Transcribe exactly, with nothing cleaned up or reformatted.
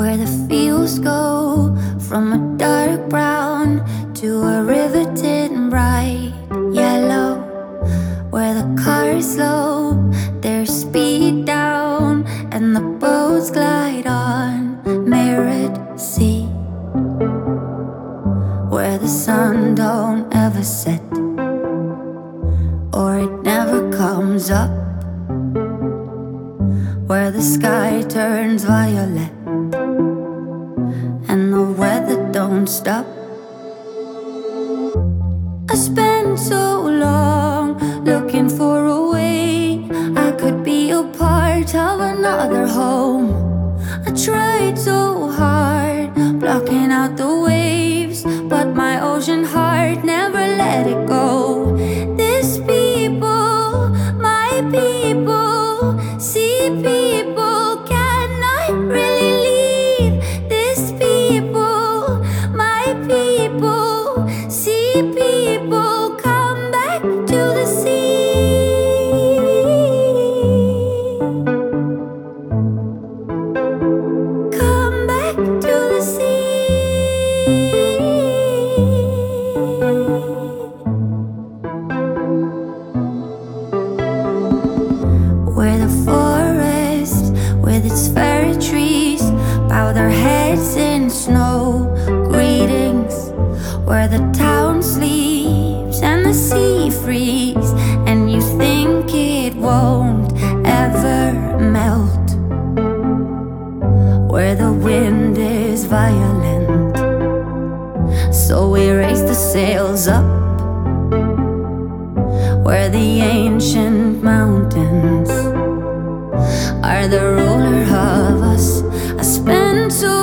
where the fields go from a dark brown to a riveted bright yellow, where the cars slow their speed down and the boats glide on mirrored sea, where the sun don't ever set or it never comes up, where the sky turns violet and the weather don't stop. I spent so long looking for a way I could be a part of another home. I tried so hard blocking out the waves, but my ocean heart never let it go. These people, my people, see people cannot really leave. These people, my people, see people come back to the sea. Come back to the sea. Where the forest with its fairy trees bow their heads in snow greetings, where the town sleeps and the sea frees and you think it won't ever melt, where the wind is violent, so we raise the sails up, where the ancient mountains are the ruler of us. I spent so